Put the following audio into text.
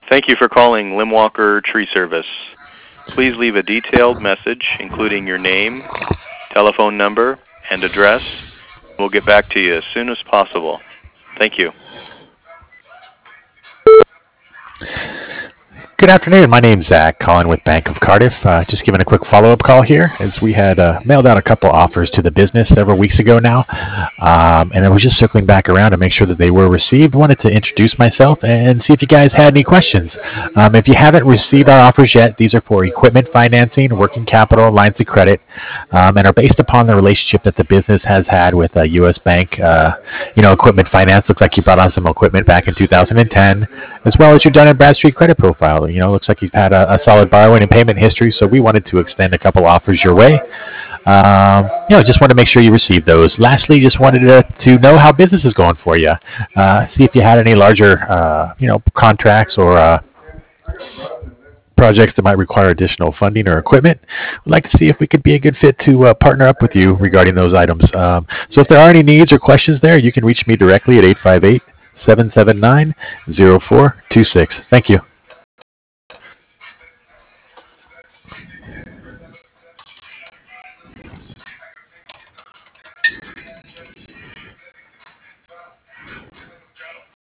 Thank you for calling Limwalker Tree Service. Please leave a detailed message, including your name, telephone number, and address. We'll get back to you as soon as possible. Thank you. Good afternoon. My name's Zach, calling with Bank of Cardiff. Just giving a quick follow-up call here, as we had mailed out a couple offers to the business several weeks ago now, and I was just circling back around to make sure that they were received. Wanted to introduce myself and see if you guys had any questions. If you haven't received our offers yet, these are for equipment financing, working capital, lines of credit, and are based upon the relationship that the business has had with U.S. Bank. Equipment finance. Looks like you brought on some equipment back in 2010, as well as your Dun & Bradstreet credit profile. Looks like you've had a solid borrowing and payment history, so we wanted to extend a couple offers your way. Just wanted to make sure you received those. Lastly, just wanted to know how business is going for you. See if you had any larger, contracts or projects that might require additional funding or equipment. We'd like to see if we could be a good fit to partner up with you regarding those items. So if there are any needs or questions there, you can reach me directly at 858-779-0426. Thank you.